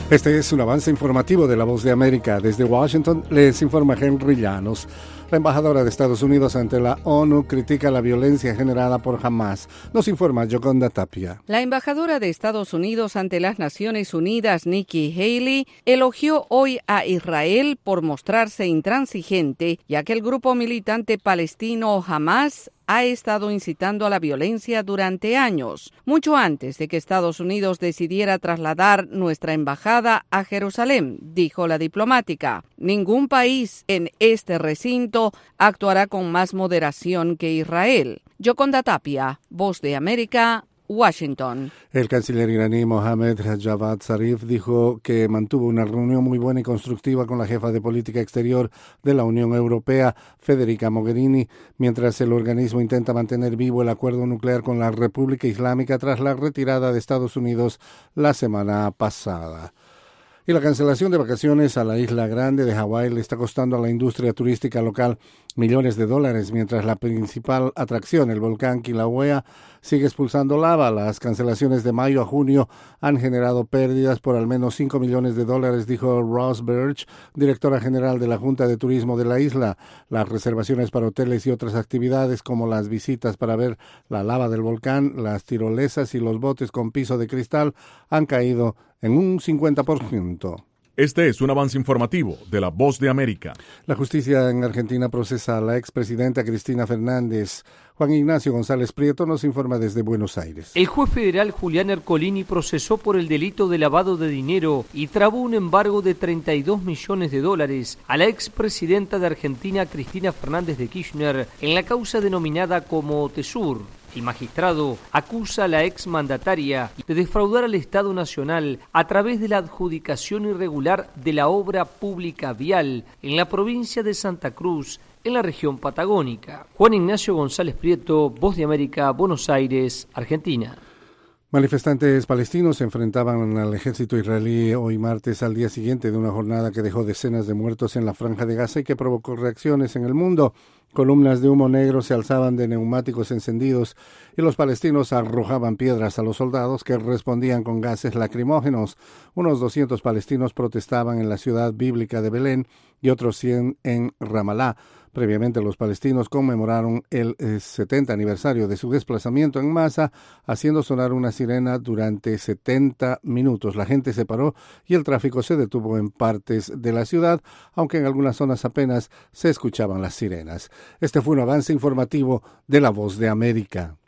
Este es un avance informativo de La Voz de América. Desde Washington les informa Henry Llanos. La embajadora de Estados Unidos ante la ONU critica la violencia generada por Hamás. Nos informa Yoconda Tapia. La embajadora de Estados Unidos ante las Naciones Unidas, Nikki Haley, elogió hoy a Israel por mostrarse intransigente, ya que el grupo militante palestino Hamás ha estado incitando a la violencia durante años, mucho antes de que Estados Unidos decidiera trasladar nuestra embajada a Jerusalén, dijo la diplomática. Ningún país en este recinto actuará con más moderación que Israel. Yoconda Tapia, Voz de América, Washington. El canciller iraní Mohammad Javad Zarif dijo que mantuvo una reunión muy buena y constructiva con la jefa de política exterior de la Unión Europea, Federica Mogherini, mientras el organismo intenta mantener vivo el acuerdo nuclear con la República Islámica tras la retirada de Estados Unidos la semana pasada. Y la cancelación de vacaciones a la isla grande de Hawái le está costando a la industria turística local millones de dólares, mientras la principal atracción, el volcán Kilauea, sigue expulsando lava. Las cancelaciones de mayo a junio han generado pérdidas por al menos $5 millones, dijo Ross Birch, directora general de la Junta de Turismo de la isla. Las reservaciones para hoteles y otras actividades, como las visitas para ver la lava del volcán, las tirolesas y los botes con piso de cristal, han caído en un 50%. Este es un avance informativo de La Voz de América. La justicia en Argentina procesa a la expresidenta Cristina Fernández. Juan Ignacio González Prieto nos informa desde Buenos Aires. El juez federal Julián Ercolini procesó por el delito de lavado de dinero y trabó un embargo de $32 millones a la expresidenta de Argentina Cristina Fernández de Kirchner en la causa denominada como Tesur. El magistrado acusa a la exmandataria de defraudar al Estado Nacional a través de la adjudicación irregular de la obra pública vial en la provincia de Santa Cruz, en la región patagónica. Juan Ignacio González Prieto, Voz de América, Buenos Aires, Argentina. Manifestantes palestinos se enfrentaban al ejército israelí hoy martes al día siguiente de una jornada que dejó decenas de muertos en la Franja de Gaza y que provocó reacciones en el mundo. Columnas de humo negro se alzaban de neumáticos encendidos y los palestinos arrojaban piedras a los soldados que respondían con gases lacrimógenos. Unos 200 palestinos protestaban en la ciudad bíblica de Belén y otros 100 en Ramalá. Previamente, los palestinos conmemoraron el 70 aniversario de su desplazamiento en masa, haciendo sonar una sirena durante 70 minutos. La gente se paró y el tráfico se detuvo en partes de la ciudad, aunque en algunas zonas apenas se escuchaban las sirenas. Este fue un avance informativo de La Voz de América.